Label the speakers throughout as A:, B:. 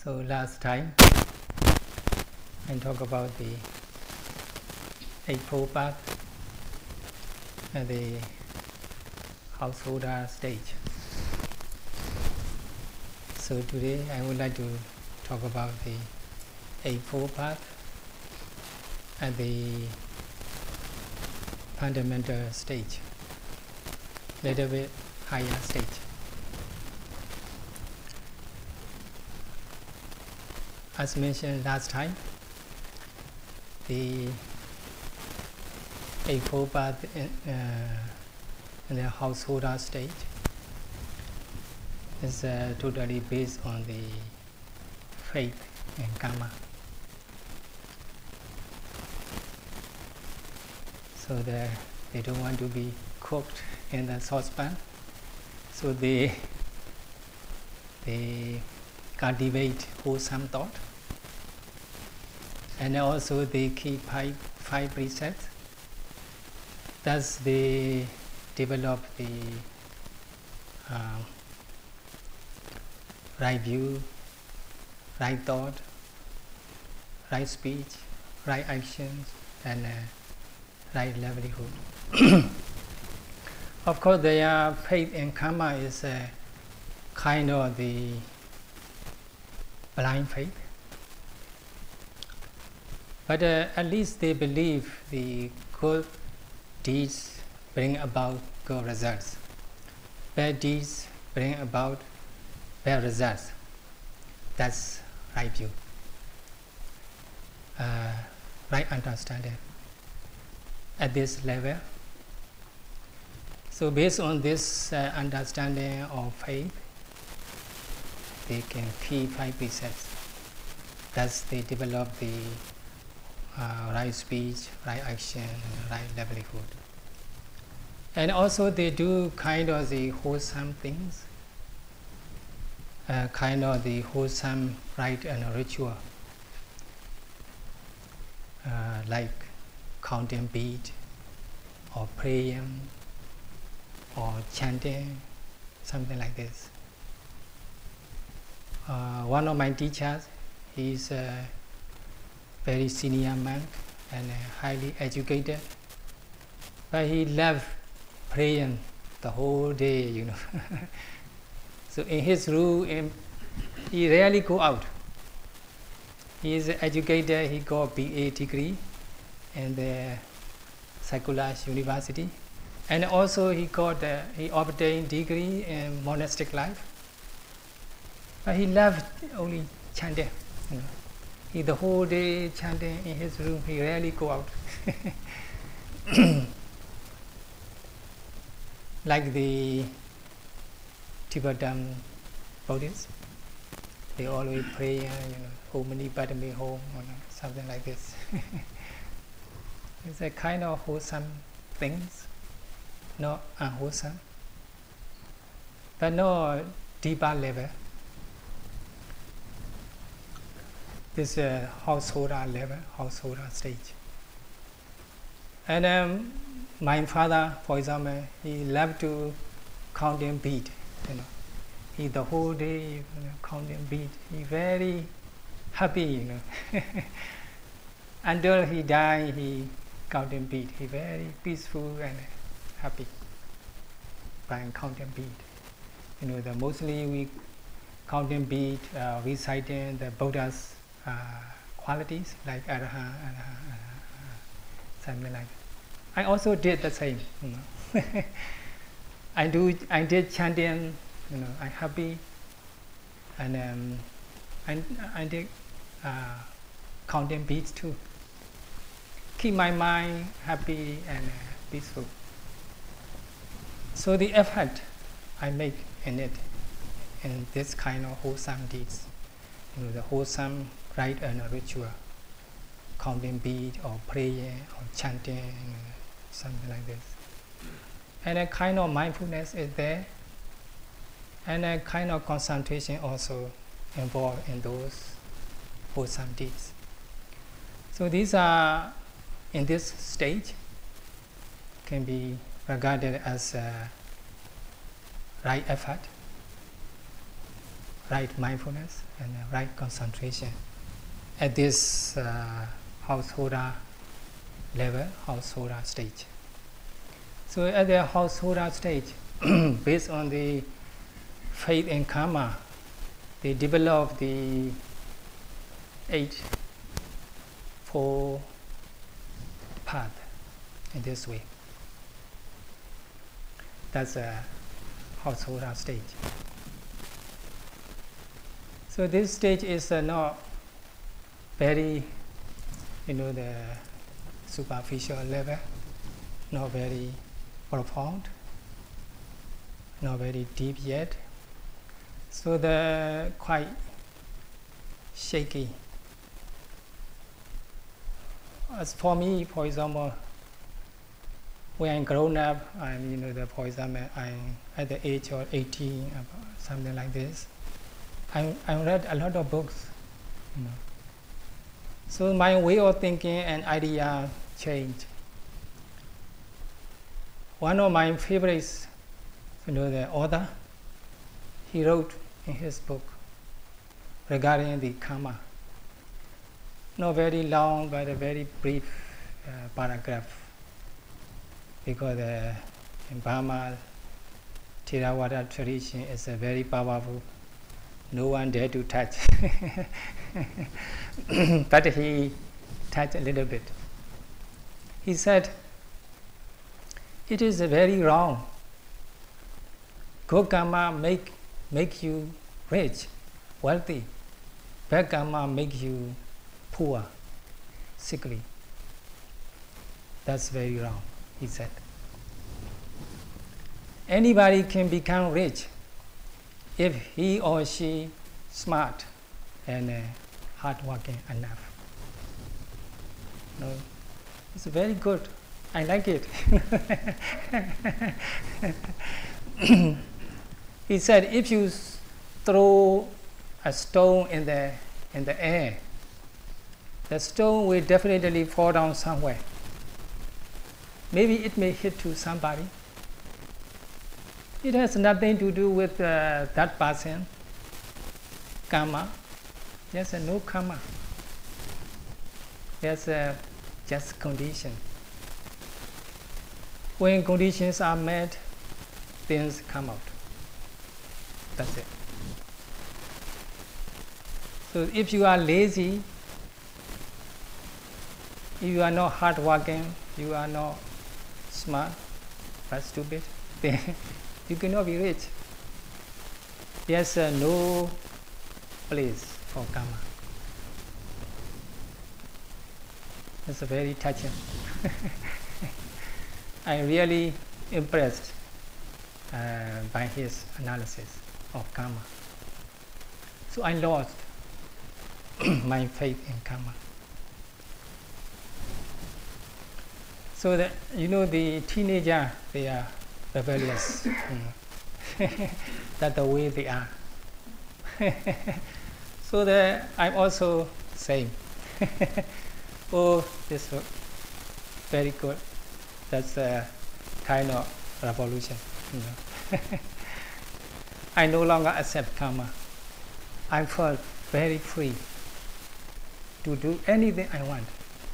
A: So last time I talked about the Eightfold Path and the householder stage. So today I would like to talk about the Eightfold Path at the fundamental stage, little bit higher stage. As mentioned last time, the Eightfold Path in the householder stage is totally based on the faith and karma. So they don't want to be cooked in the saucepan, so they cultivate wholesome thought, and also they keep five precepts. Thus they develop the right view, right thought, right speech, right actions, and right livelihood. Of course, their faith and karma is kind of the blind faith, but at least they believe the good deeds bring about good results, bad deeds bring about bad results. That's right view, right understanding at this level. So based on this understanding of faith, they can keep five precepts. Thus they develop the right speech, right action, and right livelihood. And also they do kind of the wholesome things, kind of the wholesome rite and ritual, like counting bead, or praying, or chanting, something like this. One of my teachers, he's a very senior monk and highly educated, but he loved praying the whole day, you know. So in his room, he rarely go out. He is educated, he got BA degree in the Sakulas University, and also he obtained degree in monastic life. But he loved only chanting, you know. He the whole day chanting in his room. He rarely go out. Like the Tibetan Buddhists, they always pray, you know, Om Mani Padme Hum, something like this. It's a kind of wholesome things, not unwholesome, but no deeper level. This householder level, householder stage. And my father, for example, he loved to count in bead, you know. He the whole day, you know, counting bead. He very happy, you know. Until he died, he counting bead. He very peaceful and happy by counting bead. You know, mostly we counting bead, reciting the Buddha's qualities like Arahant, something like that. I also did the same, you know. I did chanting, you know. I'm happy, and I did counting beads too. Keep my mind happy and peaceful. So the effort I make in this kind of wholesome deeds, you know, the wholesome rite and ritual, counting bead or praying or chanting, something like this. And a kind of mindfulness is there, and a kind of concentration also involved in those wholesome deeds. So these are, in this stage, can be regarded as right effort. right mindfulness and right concentration at this householder level, householder stage. So at the householder stage, based on the faith and karma, they develop the 8-fold path in this way. That's a householder stage. So this stage is not very, the superficial level, not very profound, not very deep yet. So they're quite shaky. As for me, for example, when I'm grown up, for example, I'm at the age of 18, something like this. I read a lot of books, So my way of thinking and idea changed. One of my favorites, the author, he wrote in his book regarding the karma. Not very long, but a very brief paragraph. Because in Burma, Theravada tradition is very powerful. No one dare to touch. But he touched a little bit. He said, it is very wrong. Good karma make you rich, wealthy. Bad karma make you poor, sickly. That's very wrong, he said. Anybody can become rich if he or she smart and hardworking enough. It's very good. I like it. He said, if you throw a stone in the air, the stone will definitely fall down somewhere. Maybe it may hit to somebody. It has nothing to do with that person. Karma. There's no karma. There's just condition. When conditions are met, things come out. That's it. So if you are lazy, if you are not hardworking, you are not smart, but stupid, then you cannot be rich. There's no place for karma. It's very touching. I'm really impressed by his analysis of karma. So I lost my faith in karma. So that the teenager, they are rebellious. That's the way they are. So that I'm also same. Oh, this is very good. That's a kind of revolution. I no longer accept karma. I felt very free to do anything I want.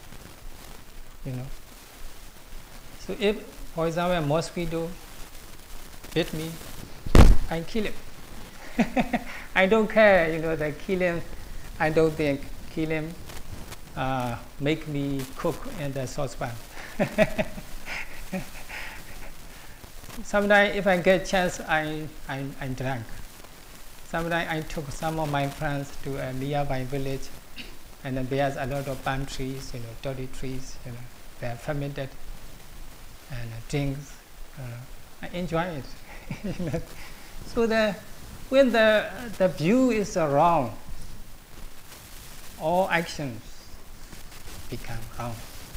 A: So if, for example, a mosquito bit me, I kill it. I don't care, the killing. I don't think killing make me cook in the saucepan. Sometimes if I get chance, I'm drunk. Sometimes I took some of my friends to a nearby village, and then there's a lot of palm trees, dirty trees, they are fermented, and drinks. I enjoy it. So when the view is wrong, all actions become wrong.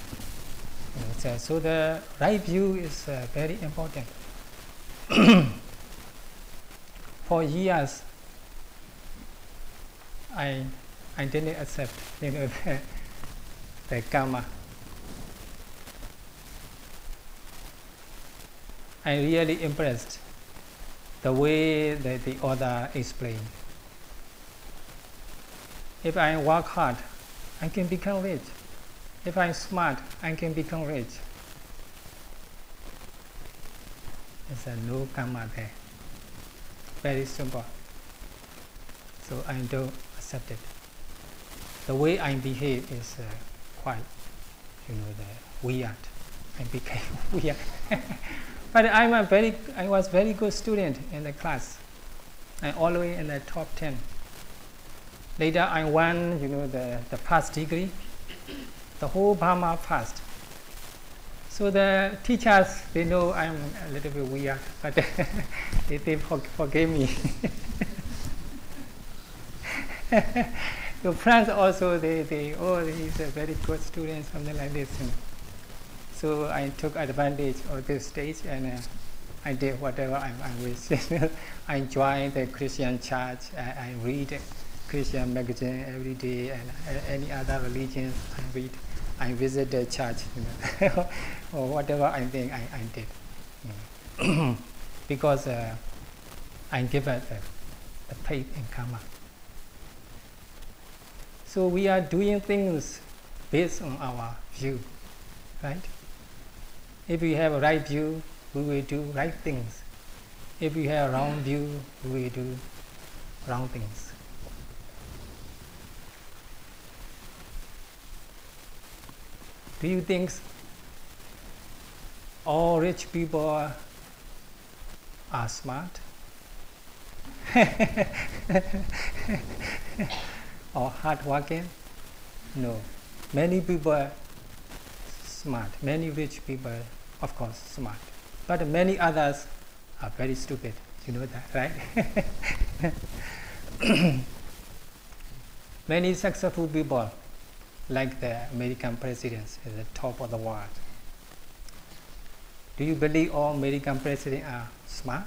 A: So the right view is very important. For years, I didn't accept the karma. I really impressed the way that the author explained If I work hard, I can become rich. If I'm smart, I can become rich. There's a no karma there. Very simple. So I don't accept it. The way I behave is quite, the weird. I became weird. But I was very good student in the class. I always in the top 10. Later I won, the pass degree. The whole Burma passed. So the teachers, they know I'm a little bit weird, but they forgave me. The friends also, he's a very good student, something like this. So I took advantage of this stage and I did whatever I wish. I joined the Christian church, I read Christian magazine every day, and any other religions I read. I visit the church, or whatever I think I did. Because I give it the faith in karma. So we are doing things based on our view, right? If we have a right view, we will do right things. If we have a wrong view, we will do wrong things. Do you think all rich people are smart? Or hardworking? No. Many people are smart. Many rich people, of course, smart. But many others are very stupid. You know that, right? Many successful people, like the American presidents, at the top of the world. Do you believe all American presidents are smart?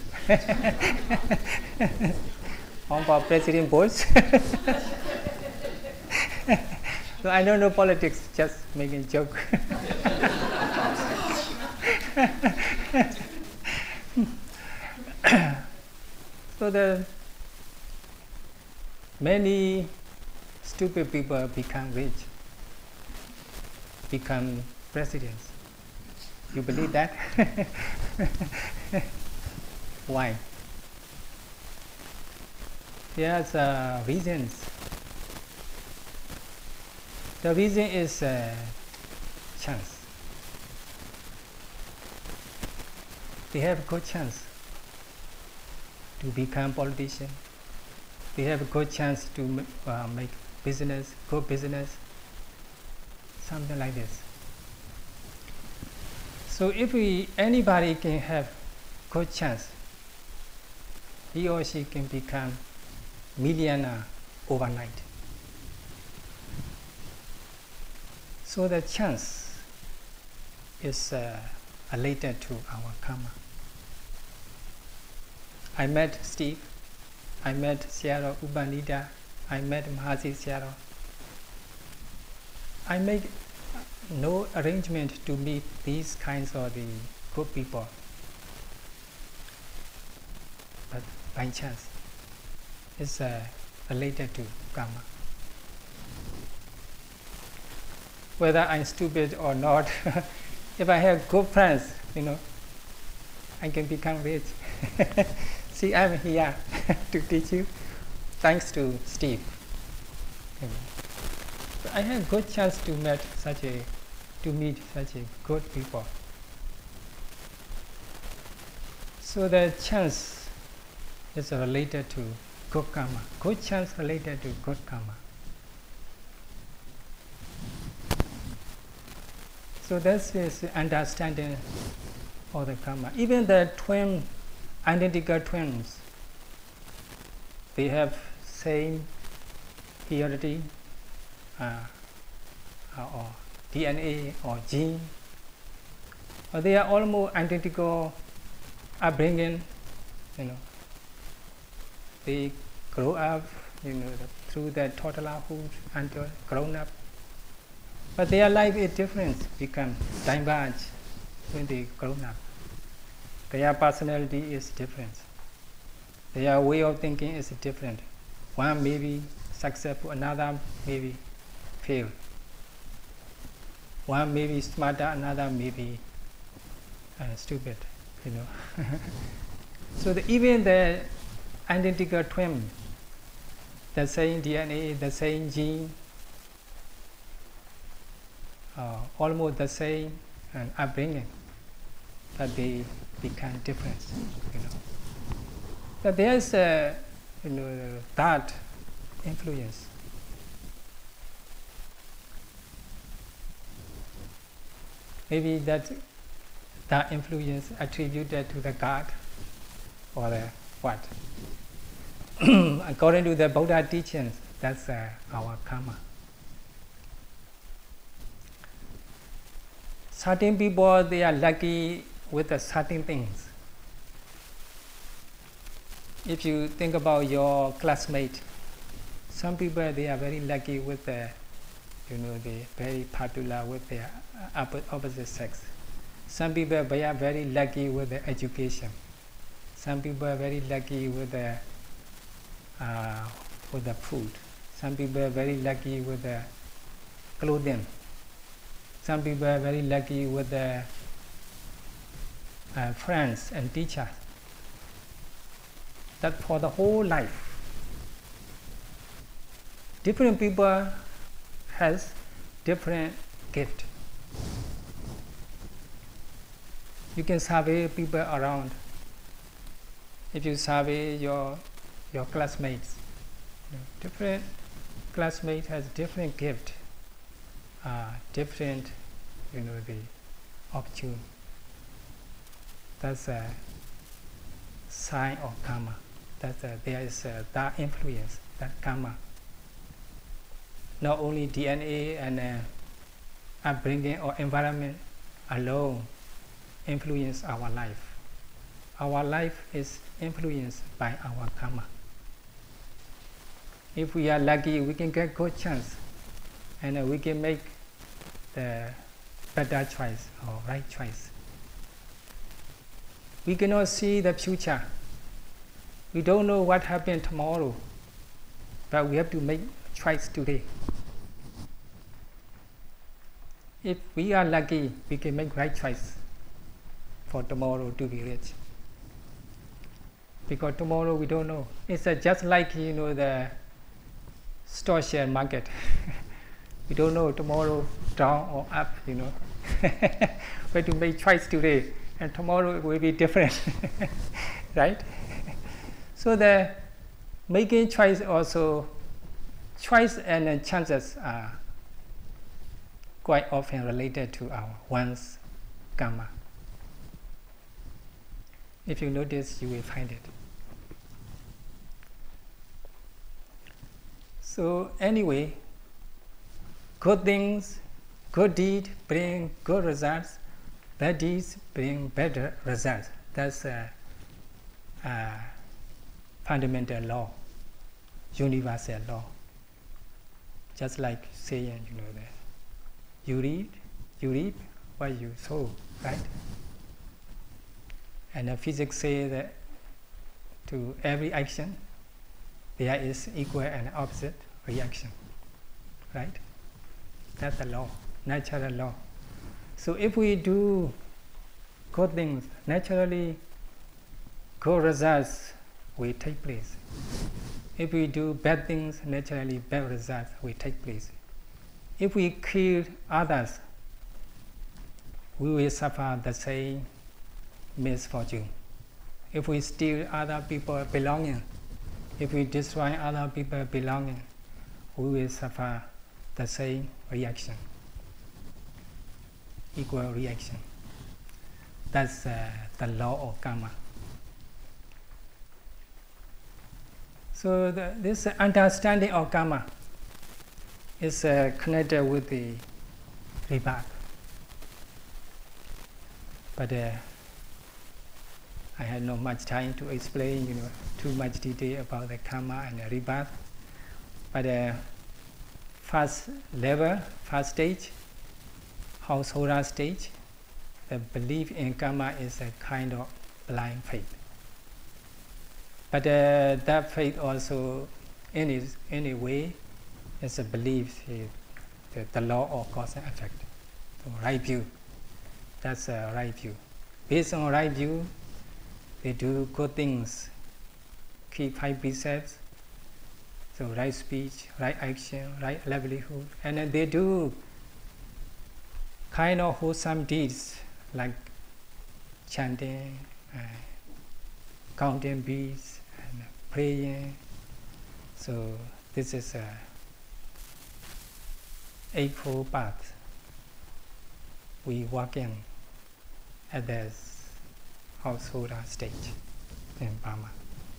A: How about President Bush? So I don't know politics, just making a joke. So the many stupid people become rich, become presidents. You believe that? Why? There's reasons. The reason is chance. They have good chance to become politician. They have a good chance to make business, good business, something like this. So if anybody can have good chance, he or she can become millionaire overnight. So the chance is related to our karma. I met Steve, I met Seattle Ubanida, I met Mahasi Seattle. I make no arrangement to meet these kinds of the good people, but by chance, it's related to karma. Whether I'm stupid or not, if I have good friends, I can become rich. See, I'm here to teach you, thanks to Steve. So I have good chance to meet such a good people. So the chance is related to good karma. Good chance related to good karma. So this is understanding of the karma. Even the identical twins, they have same heredity or DNA or gene, or they are almost identical upbringing. They grow up, through their toddlerhood until grown up. But their life is different, become diverge when they grown up. Their personality is different. Their way of thinking is different. One maybe successful, another maybe fail. One may be smarter, another may be stupid, you know. So even the identical twin, the same DNA, the same gene, almost the same upbringing, but they become different, you know. But there's that influence. Maybe that influence attributed to the God or the what. According to the Buddha teachings, that's our karma. Certain people, they are lucky with certain things. If you think about your classmate, some people, they are very lucky with the, they very popular with their opposite sex. Some people, they are very lucky with the education. Some people are very lucky with the food. Some people are very lucky with the clothing. Some people are very lucky with the friends and teachers. That for the whole life. Different people has different gift. You can survey people around. If you survey your classmates, different classmates has different gift, different, the opportunity. That's a sign of karma. There is that influence, that karma. Not only DNA and upbringing or environment alone influence our life. Our life is influenced by our karma. If we are lucky, we can get good chance, and we can make the better choice or right choice. We cannot see the future. We don't know what happened tomorrow, but we have to make choice today. If we are lucky, we can make right choice for tomorrow to be rich. Because tomorrow we don't know. It's just like the stock share market. We don't know tomorrow down or up. We have to make choice today, and tomorrow it will be different, right? So the making choice also, choice and chances are quite often related to our one's karma. If you notice, you will find it. So anyway, good things, good deed bring good results. Bad deeds bring better results. That's a fundamental law, universal law. Just like saying, that you reap what you sow, right? And physics say that to every action, there is equal and opposite reaction, right? That's the law, natural law. So if we do good things, naturally good results will take place. If we do bad things, naturally bad results will take place. If we kill others, we will suffer the same misfortune. If we steal other people's belonging, if we destroy other people's belonging, we will suffer the same reaction, equal reaction. That's the law of karma. So this understanding of karma is connected with the rebirth. But I had not much time to explain, too much detail about the karma and the rebirth. But first level, first stage, householder stage, the belief in karma is a kind of blind faith. But that faith also any way is a belief, the law of cause and effect. So right view, that's a right view. Based on right view, they do good things, keep 5 precepts, so right speech, right action, right livelihood, and then they do kind of wholesome deeds like chanting, counting beads, and praying. So this is a eightfold path we walk in at this householder stage in Burma.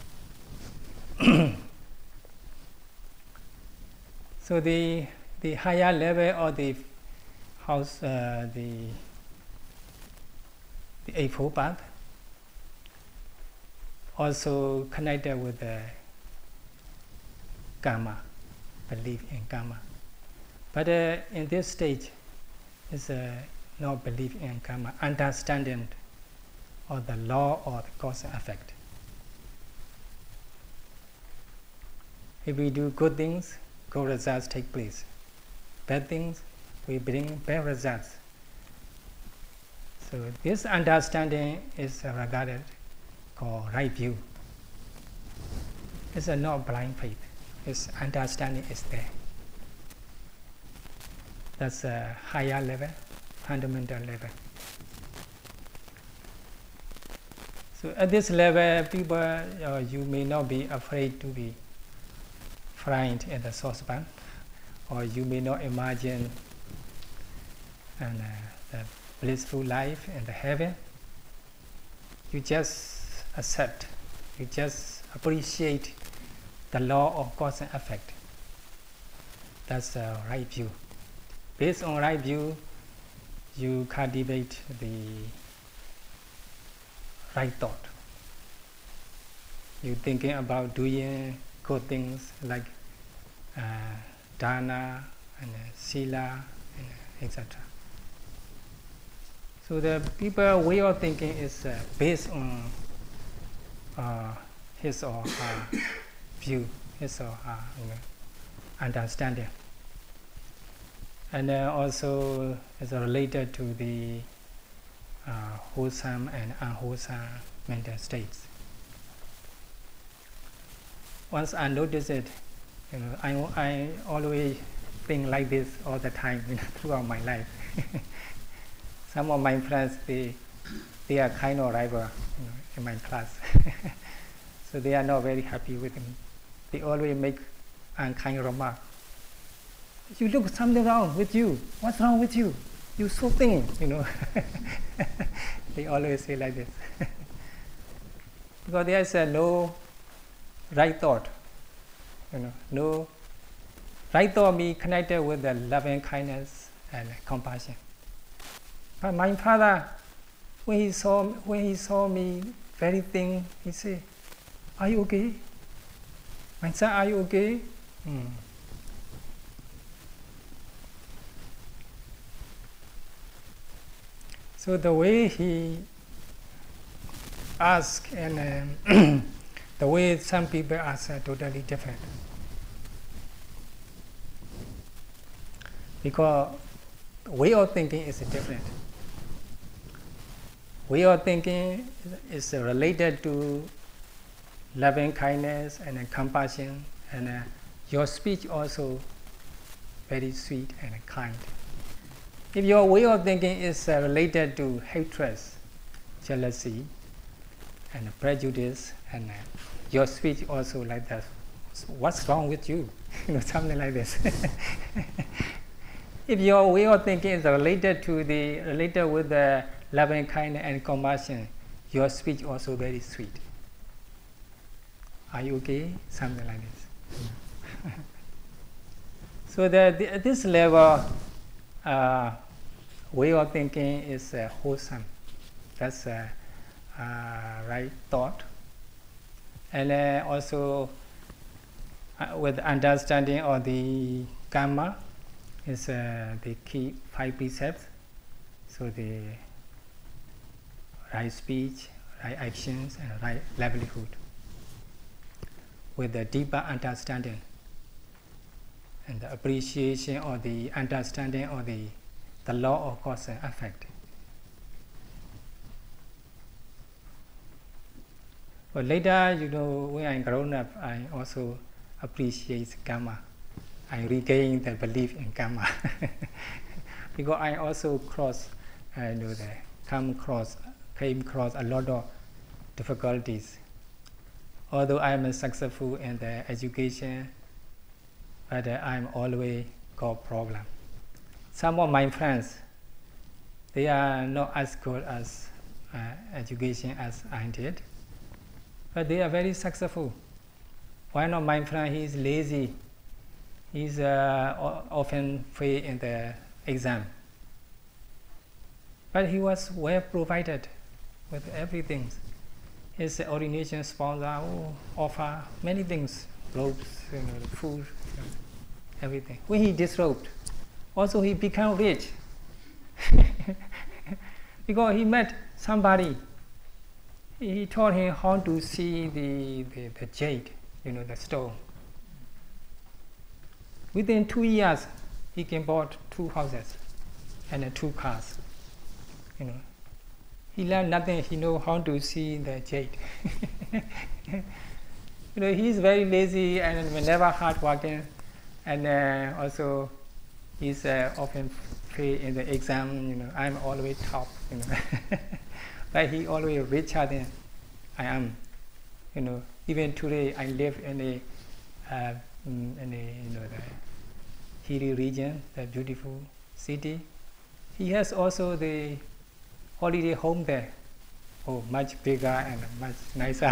A: So the higher level of the house, the eightfold path, also connected with the karma, belief in karma. But in this stage, is not belief in karma, understanding of the law of the cause and effect. If we do good things, good results take place. Bad things, we bring bad results. So this understanding is regarded called right view. It's not blind faith. Its understanding is there. That's a higher level, fundamental level. So at this level, people, you may not be afraid to be fried in the saucepan, or you may not imagine the blissful life in the heaven. You just accept, you just appreciate the law of cause and effect. That's the right view. Based on right view, you cultivate the right thought. You're thinking about doing good things like dana and sila, and etc. So the people way of thinking is based on his or her view, his or her understanding, and also is related to the wholesome and unwholesome mental states. Once I notice it, I always think like this all the time throughout my life. Some of my friends, they are kind of rival in my class. So they are not very happy with me. They always make unkind remark. You look something wrong with you. What's wrong with you? You so thin, They always say like this. Because there is no right thought. No right thought be connected with the loving kindness and compassion. But my father, when he saw me very thin, he said, "Are you okay? My son, are you okay?" So the way he asked and the way some people ask are totally different. Because way of thinking is different. Way of thinking is related to loving kindness and compassion, and your speech also very sweet and kind. If your way of thinking is related to hatred, jealousy, and prejudice, and your speech also like that, what's wrong with you? Something like this. If your way of thinking is related with the loving kindness and compassion, your speech also very sweet. Are you okay? Something like this. So this level way of thinking is wholesome. That's right thought. And also with understanding of the karma is the key 5 precepts. So the right speech, right actions, and right livelihood. With a deeper understanding and the appreciation or the understanding or the law of cause and effect. But later, when I grown up, I also appreciate karma. I regain the belief in karma because I also came across a lot of difficulties. Although I am successful in the education, but I'm always got problem. Some of my friends, they are not as good as education as I did, but they are very successful. One of my friends, he is lazy. He's often fail in the exam, but he was well provided with everything. His ordination sponsor offer many things, robes, food, everything. When he disrobed, also he became rich because he met somebody. He taught him how to see the jade, the stone. Within 2 years, he can bought 2 houses and 2 cars. He learned nothing. He know how to see the jade. He's very lazy and never hardworking, and also he's often fail in the exam. I'm always top. But he always richer than I am. Even today I live in the hilly region, the beautiful city. He has also the holiday home there. Oh, much bigger and much nicer.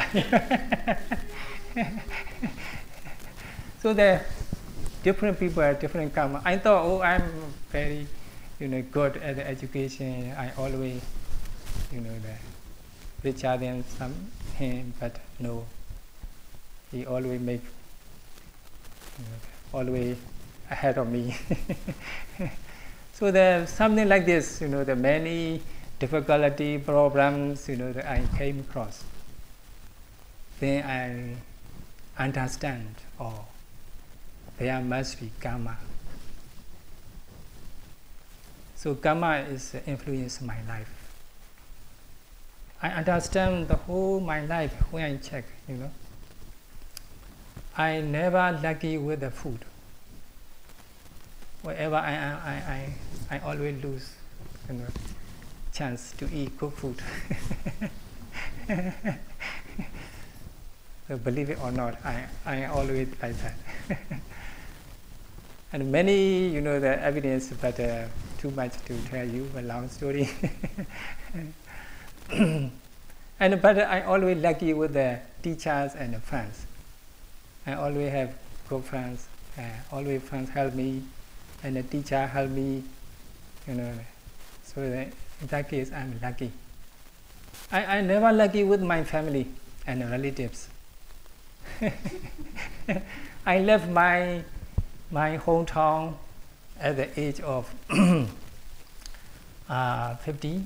A: So the different people have different karma. I thought, I'm very, good at the education. I always, the richer than him, but no. He always make, always ahead of me. So there's something like this, the many difficulty, problems, that I came across. Then I understand, there must be karma. So karma is influence my life. I understand the whole my life when I check, I never lucky with the food. Wherever I am, I always lose, chance to eat good food. So believe it or not, I always like that. And many, the evidence, but too much to tell you, a long story. But I always lucky with the teachers and the friends. I always have good friends. Always friends help me, and the teacher help me. So that in that case, I'm lucky. I never lucky with my family and relatives. I left my hometown at the age of 50.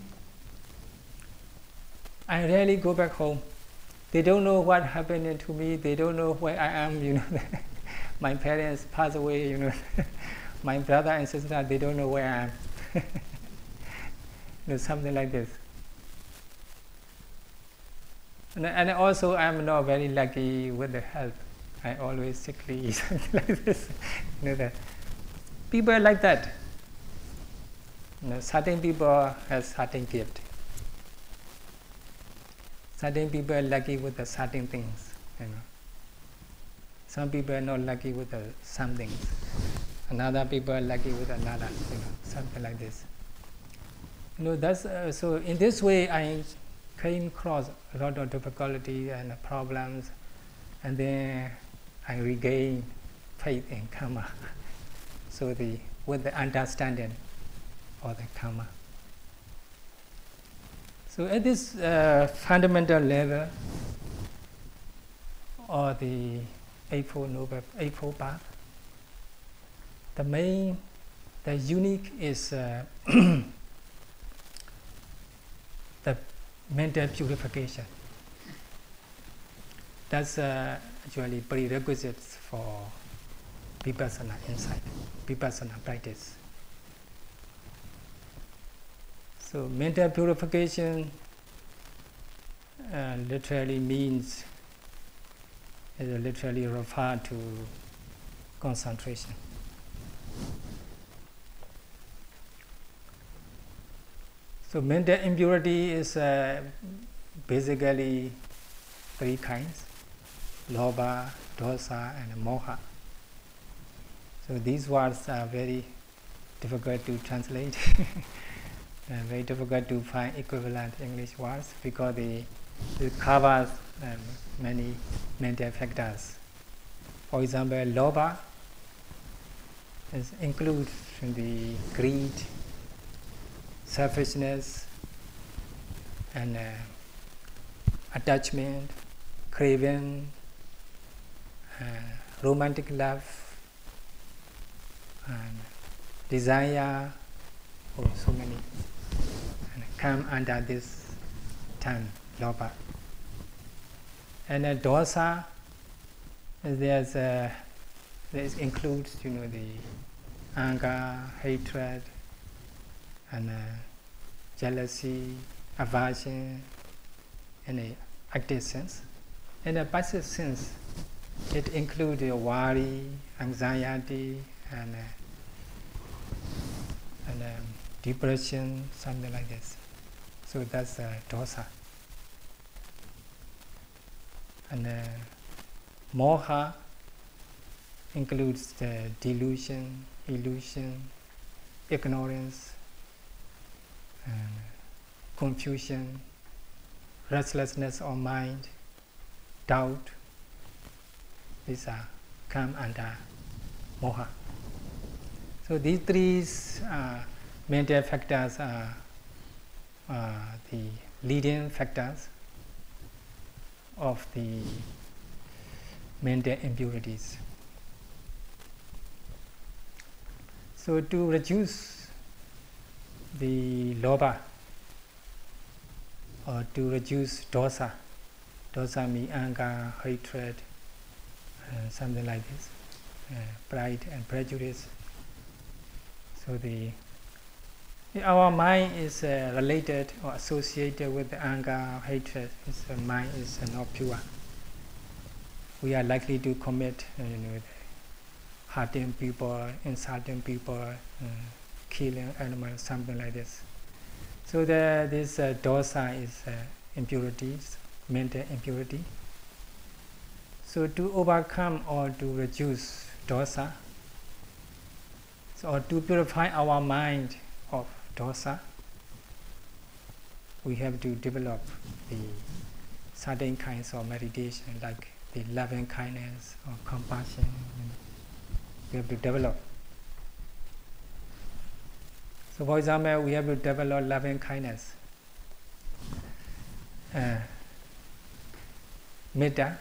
A: I rarely go back home. They don't know what happened to me. They don't know where I am. My parents passed away. My brother and sister, they don't know where I am. Something like this. And also, I'm not very lucky with the health. I always sickly, something like this. That people are like that. Certain people have certain gift. Certain people are lucky with the certain things. Some people are not lucky with some things. Another people are lucky with another. Something like this. That's so. In this way, I came across a lot of difficulty and problems, and then I regained faith in karma. So with the understanding of the karma. So at this fundamental level, or the Eightfold Path, the unique is the mental purification. That's actually prerequisites for vipassana insight, vipassana practice. So mental purification literally means, literally refer to concentration. So mental impurity is basically three kinds: lobha, dosa, and moha. So these words are very difficult to translate. Very difficult to find equivalent English words because it covers many mental factors. For example, lobha includes the greed, selfishness, and attachment, craving, romantic love, and desire, so many, and come under this term, lobha. And dosa, there includes, the anger, hatred, and jealousy, aversion, and active sense. And the passive sense, it includes worry, anxiety, and depression, something like this. So that's dosa. And moha includes the delusion, illusion, ignorance, and confusion, restlessness of mind, doubt. These come under moha. So these three mental factors are the leading factors of the mental impurities. So to reduce the lobha, or to reduce dosa, dosa means anger, hatred, something like this, pride and prejudice. So our mind is related or associated with anger, hatred. The mind is not pure. We are likely to commit, hurting people, insulting people, killing animals, something like this. So this dosa is impurities, mental impurity. So to overcome or to reduce dosa, or to purify our mind of dosa, we have to develop the certain kinds of meditation, like the loving kindness or compassion. We have to develop. So for example, we have to develop loving kindness. Metta.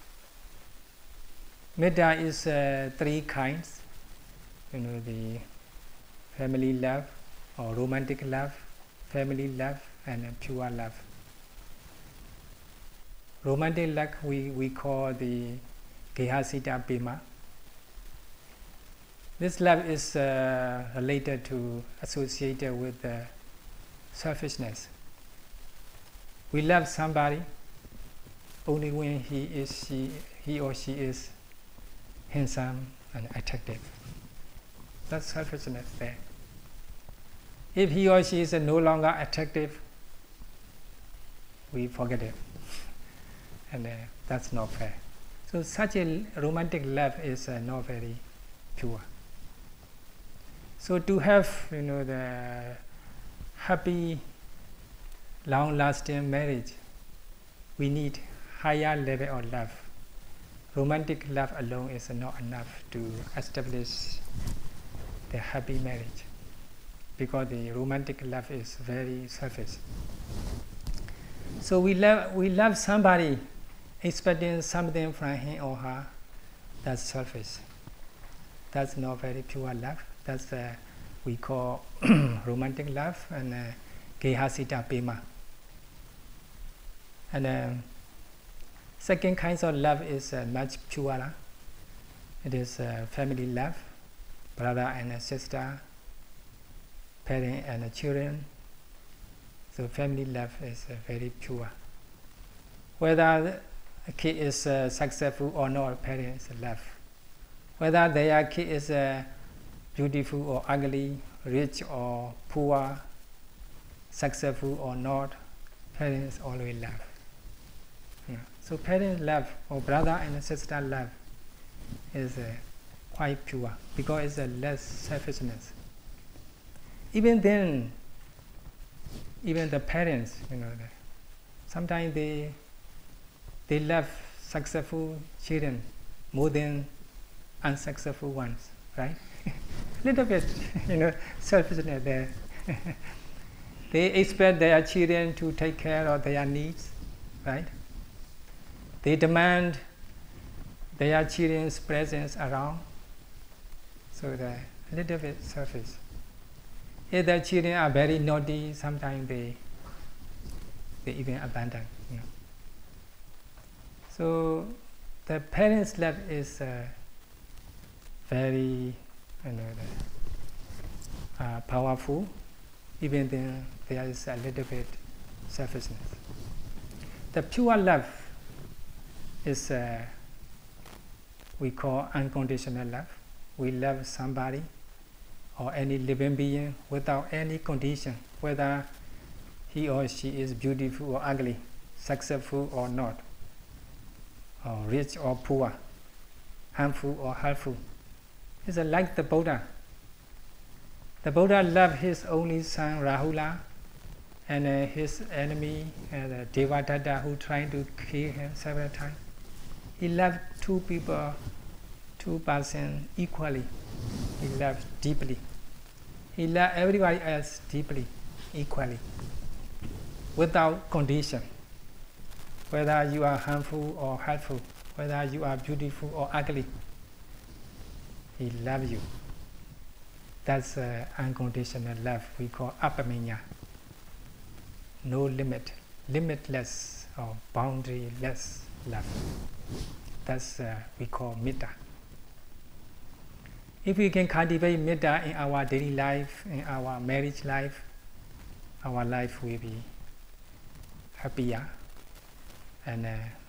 A: Metta is three kinds. The family love, or romantic love, family love, and pure love. Romantic love we call the Gehasita Bhima. This love is related to, associated with selfishness. We love somebody only when he or she is handsome and attractive. That's selfishness there. If he or she is no longer attractive, we forget it. And that's not fair. So such a romantic love is not very pure. So to have the happy, long-lasting marriage, we need higher level of love. Romantic love alone is not enough to establish the happy marriage, because the romantic love is very selfish. So we love somebody expecting something from him or her. That's selfish. That's not very pure love. That's we call romantic love and Gehasita Bhima. And second kind of love is much purer. It is family love, brother and a sister, parent and children. So family love is very pure. Whether a kid is successful or not, parents love. Whether their kid is beautiful or ugly, rich or poor, successful or not, parents always love. Yeah. So parents love, or brother and sister love, is quite pure because it's less selfishness. Even then, even the parents, sometimes they love successful children more than unsuccessful ones, right? Little bit, selfishness there. They expect their children to take care of their needs, right? They demand their children's presence around, so they're a little bit selfish. If the children are very naughty, sometimes they even abandon. So the parents' love is very powerful, even then there is a little bit selfishness. The pure love is we call unconditional love. We love somebody or any living being without any condition, whether he or she is beautiful or ugly, successful or not, or rich or poor, harmful or helpful. It's like the Buddha. The Buddha loved his only son Rahula and his enemy Devadatta, who tried to kill him several times. He loved two persons equally. He loved deeply. He loved everybody else deeply, equally, without condition. Whether you are harmful or helpful, whether you are beautiful or ugly, he loves you. That's unconditional love we call apamenya. No limit, limitless or boundaryless love. That's we call metta. If we can cultivate metta in our daily life, in our marriage life, our life will be happier, and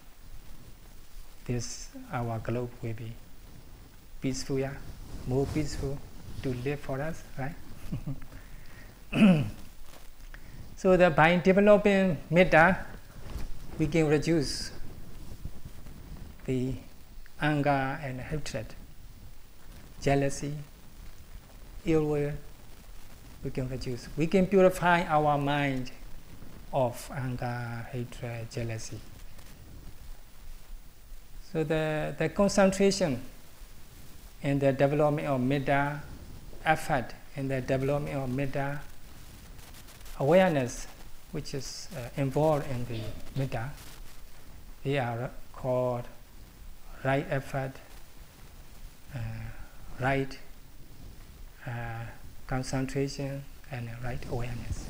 A: our globe will be peaceful, more peaceful to live for us, right? So that by developing metta, we can reduce the anger and hatred, jealousy, ill will. We can reduce. We can purify our mind of anger, hatred, jealousy. So the concentration in the development of metta, effort in the development of metta, awareness which is involved in the metta, they are called right effort, right concentration, and right awareness.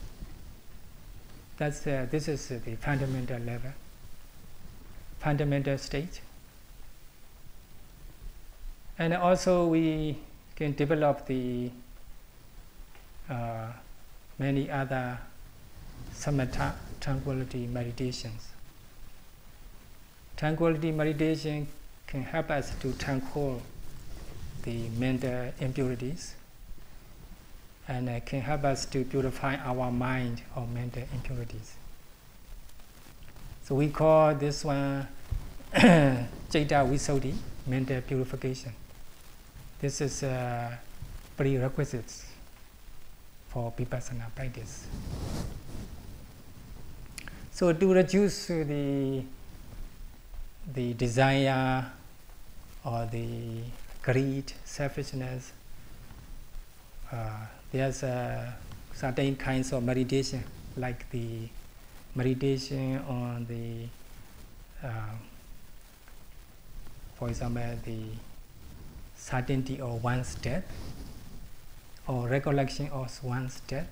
A: This is the fundamental level, fundamental stage. And also we can develop the many other samatha tranquility meditations. Tranquility meditation can help us to tranquil the mental impurities, and can help us to purify our mind of mental impurities. So we call this one Citta Visuddhi, mental purification. This is prerequisites for vipassana practice. So to reduce the desire or the greed, selfishness, there's certain kinds of meditation, like the meditation on the, for example, the certainty of one's death, or recollection of one's death.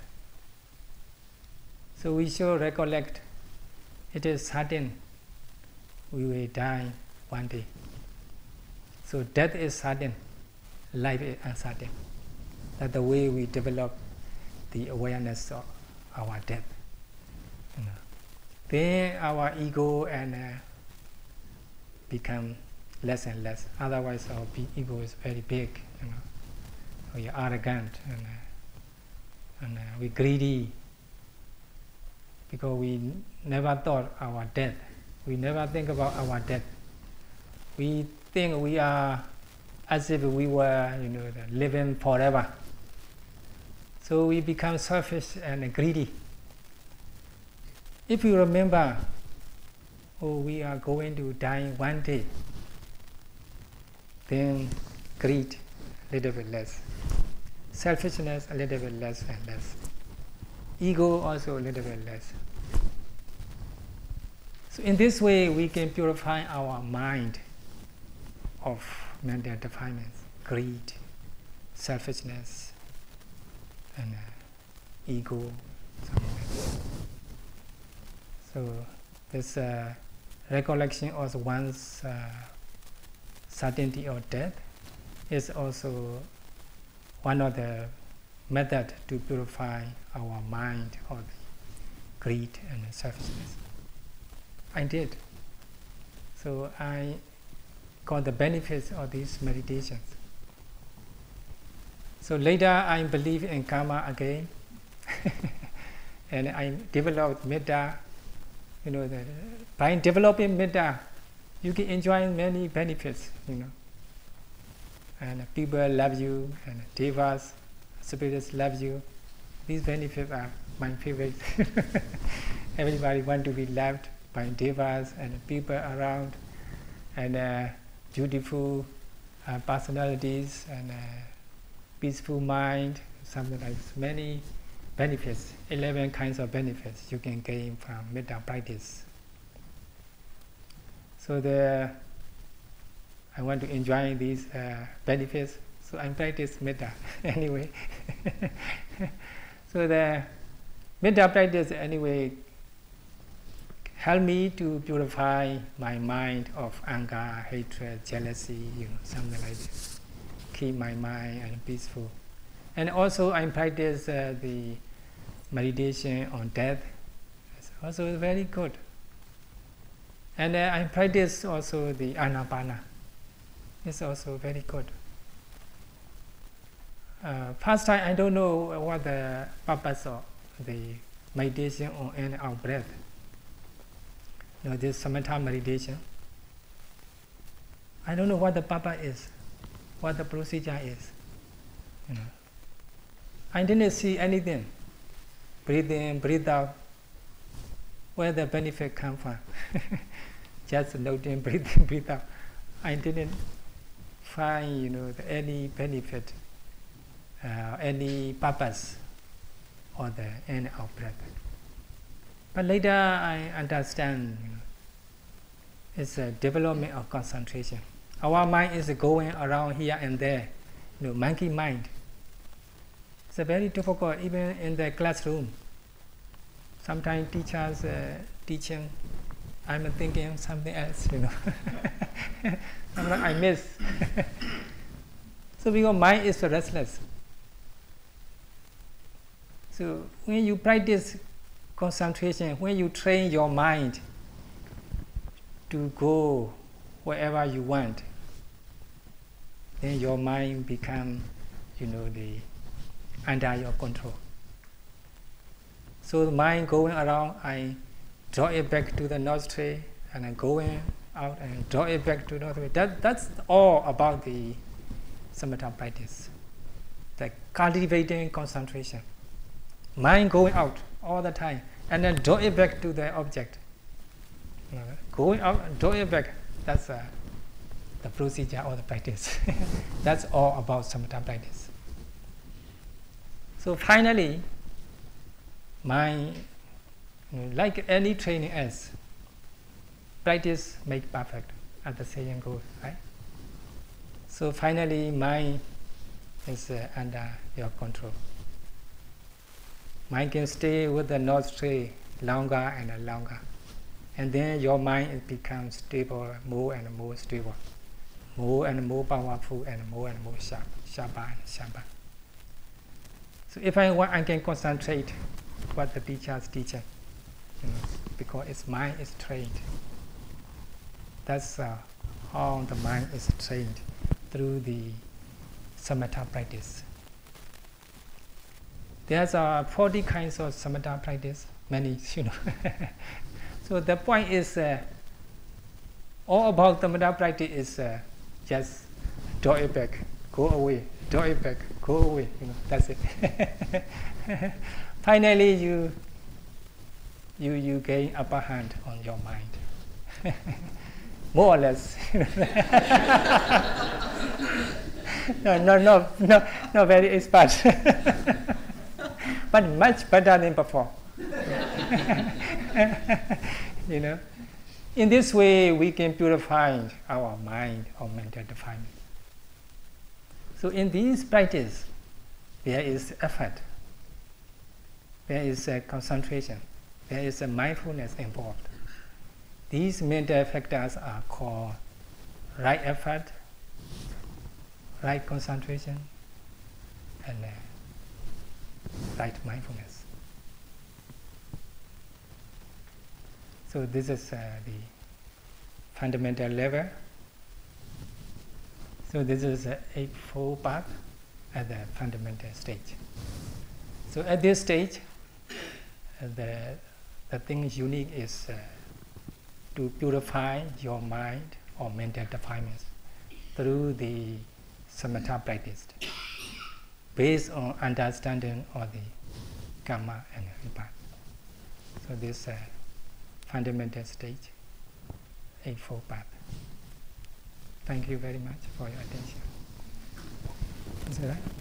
A: So we should recollect it is certain we will die one day. So death is certain, life is uncertain. That's the way we develop the awareness of our death. You know. Then our ego and become less and less. Otherwise, our ego is very big. You know. We are arrogant and we're greedy because we never thought our death. We never think about our death. We think we are as if we were, living forever. So we become selfish and greedy. If you remember, we are going to die one day, then greed a little bit less, selfishness a little bit less and less, ego also a little bit less. So in this way, we can purify our mind of mental defilements, greed, selfishness, and ego, something like that. So this recollection of one's certainty of death is also one of the methods to purify our mind of greed and selfishness. I did. So I got the benefits of these meditations. So later I believe in karma again and I developed metta. By developing metta, you can enjoy many benefits, and people love you, and devas, spirits love you. These benefits are my favorite. Everybody wants to be loved by devas and people around, and beautiful personalities, and peaceful mind, something like this. Many benefits, 11 kinds of benefits you can gain from metta practice. So I want to enjoy these benefits, so I practice metta anyway. So the metta practice anyway help me to purify my mind of anger, hatred, jealousy, something like this. Keep my mind and peaceful. And also I practice the meditation on death. It's also very good. And I practice also the Anapana. It's also very good. First time I don't know what the purpose of the meditation on in and out breath. This samatha meditation. I don't know what the purpose is, what the procedure is. I didn't see anything. Breathe in, breathe out. Where the benefit come from? Just noting, breathe in, breathe out. I didn't find, any benefit, any purpose, or the in and out breath. But later I understand, it's a development of concentration. Our mind is going around here and there, monkey mind. It's very difficult, even in the classroom. Sometimes teachers teaching, I'm thinking something else, Sometimes I miss. So because mind is restless. So when you practice concentration, when you train your mind to go wherever you want, then your mind becomes, under your control. So the mind going around, I draw it back to the nostril, and then going out and draw it back to the nostril. That's all about the samatha practice. The cultivating concentration. Mind going out all the time, and then draw it back to the object. Going out and draw it back. That's the procedure or the practice. That's all about samatha practice. So finally, mind, like any training else, practice makes perfect, as the saying goes, right? So finally, mind is under your control. Mind can stay with the nostril longer and longer, and then your mind becomes stable, more and more stable. more and more powerful and more sharp, sharper and sharper. So if I want, I can concentrate what the teacher is teaching, because its mind is trained. That's how the mind is trained through the samatha practice. There's 40 kinds of samatha practice, many, So the point is, all about samatha practice is just draw it back, go away, draw it back, go away. That's it. Finally, you gain upper hand on your mind, more or less. No, very expert, but much better than before. In this way, we can purify our mind or mental defilement. So in this practice, there is effort, there is a concentration, there is a mindfulness involved. These mental factors are called right effort, right concentration, and right mindfulness. So this is the fundamental level. So this is the Eightfold Path at the fundamental stage. So at this stage, the thing unique is to purify your mind or mental defilements through the samatha practice, based on understanding of the karma and vipassana. So this fundamental stage, Eightfold Path. Thank you very much for your attention. Is that right?